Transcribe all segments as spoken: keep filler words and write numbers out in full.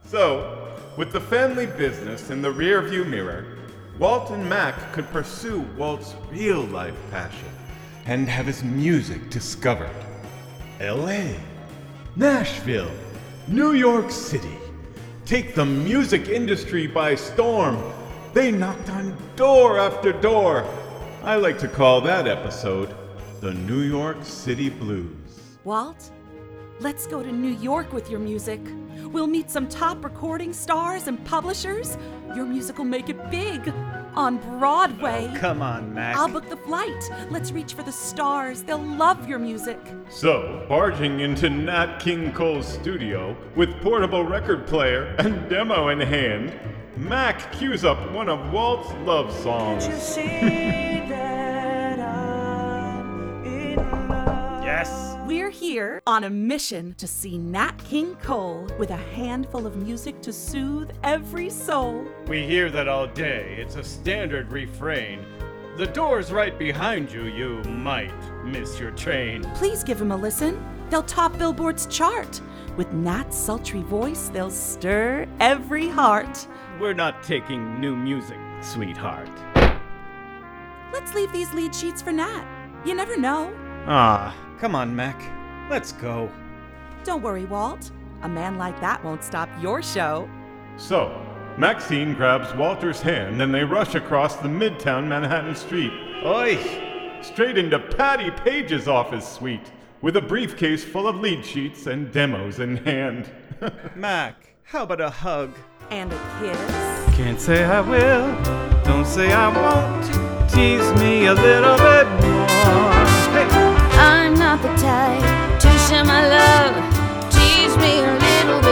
So, with the family business in the rearview mirror, Walt and Mac could pursue Walt's real-life passion and have his music discovered. L A, Nashville, New York City. Take the music industry by storm. They knocked on door after door. I like to call that episode the New York City Blues. Walt, let's go to New York with your music. We'll meet some top recording stars and publishers. Your music will make it big on Broadway. Oh, come on, Mac. I'll book the flight. Let's reach for the stars. They'll love your music. So, barging into Nat King Cole's studio with portable record player and demo in hand, Mac cues up one of Walt's love songs. Can't you see that I'm in love? Yes. We're here on a mission to see Nat King Cole with a handful of music to soothe every soul. We hear that all day. It's a standard refrain. The door's right behind you. You might miss your train. Please give him a listen. They'll top Billboard's chart. With Nat's sultry voice, they'll stir every heart. We're not taking new music, sweetheart. Let's leave these lead sheets for Nat. You never know. Ah, come on, Mac. Let's go. Don't worry, Walt. A man like that won't stop your show. So, Maxine grabs Walter's hand and they rush across the Midtown Manhattan street. Oi! Straight into Patty Page's office suite, with a briefcase full of lead sheets and demos in hand. Mac, how about a hug? And a kiss. Can't say I will, don't say I won't. Tease me a little bit more. Hey. I'm not the type to share my love. Tease me a little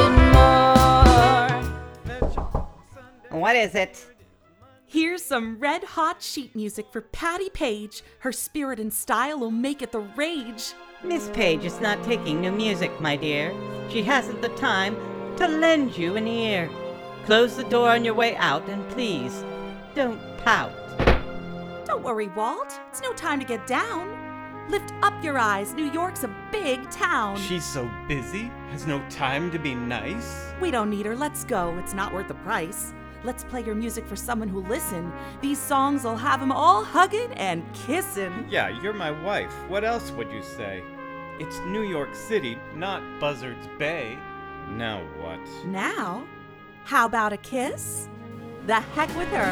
bit more. What is it? Here's some red hot sheet music for Patty Page. Her spirit and style will make it the rage. Miss Page is not taking new music, my dear. She hasn't the time to lend you an ear. Close the door on your way out and please, don't pout. Don't worry, Walt. It's no time to get down. Lift up your eyes. New York's a big town. She's so busy, has no time to be nice. We don't need her. Let's go. It's not worth the price. Let's play your music for someone who'll listen. These songs will have them all hugging and kissing. Yeah, you're my wife. What else would you say? It's New York City, not Buzzards Bay. Now what? Now, how about a kiss? The heck with her.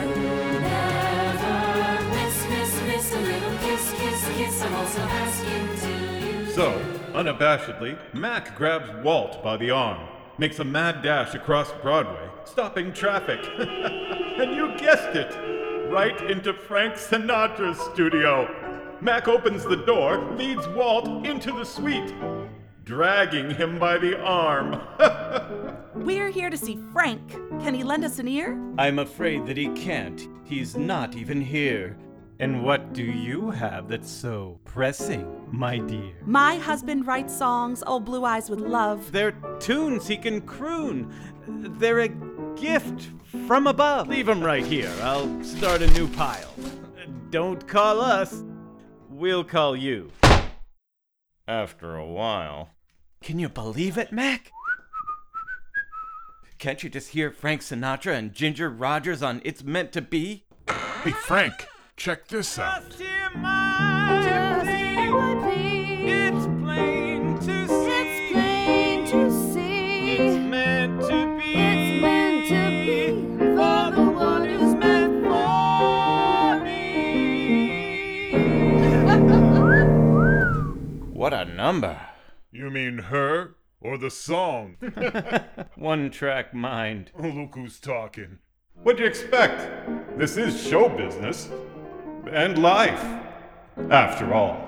Never miss, miss, miss a little kiss, kiss, kiss. I'm also asking to you. So, unabashedly, Mac grabs Walt by the arm, makes a mad dash across Broadway, stopping traffic. And you guessed it, right into Frank Sinatra's studio. Mac opens the door, leads Walt into the suite, dragging him by the arm. We're here to see Frank. Can he lend us an ear? I'm afraid that he can't. He's not even here. And what do you have that's so pressing, my dear? My husband writes songs, oh blue eyes with love. They're tunes he can croon. They're a gift from above. Leave 'em right here. I'll start a new pile. Don't call us. We'll call you. After a while. Can you believe it, Mac? Can't you just hear Frank Sinatra and Ginger Rogers on It's Meant to Be? Hey, Frank, check this out. Just hear my plea. It's plain to see. It's plain to see. It's meant to be. It's meant to be For the one who's meant for me. What a number. You mean her or the song? One track mind. Look who's talking. What'd you expect? This is show business. And life, after all.